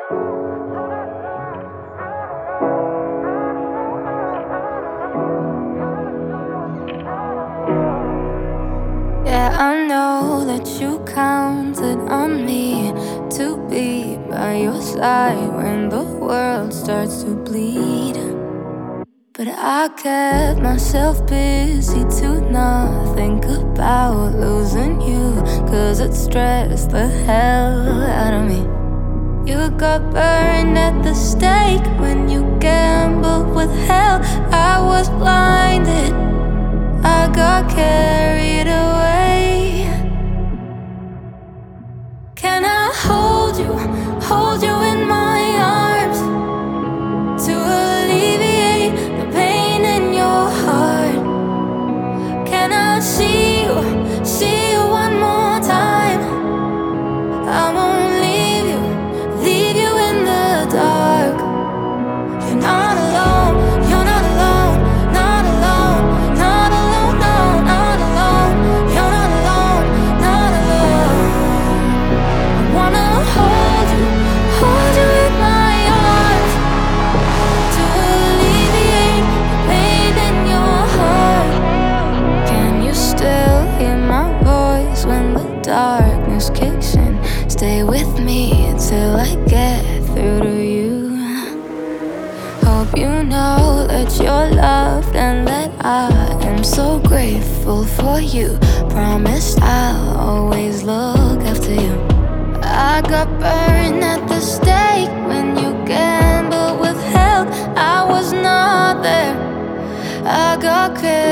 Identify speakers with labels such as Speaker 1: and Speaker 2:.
Speaker 1: Yeah, I know that you counted on me to be by your side when the world starts to bleed. But I kept myself busy to not think about losing you, 'cause it stressed the hell out of me. You got burned at the stake when you gambled with hell. I was blinded, I got carried away. Can I hold you in my arms to alleviate the pain in your heart? Can I see you one more time? I won't leave you in the dark. You're not alone, you're not alone, not alone, not alone, no, not alone. You're not alone, not alone. I wanna hold you in my arms to alleviate the pain in your heart. Can you still hear my voice when the darkness kicks in? Stay with me till I get through to you. Hope you know that you're loved and that I am so grateful for you. Promised I'll always look after you. I got burned at the stake when you gambled with hell. I was not there, I got killed.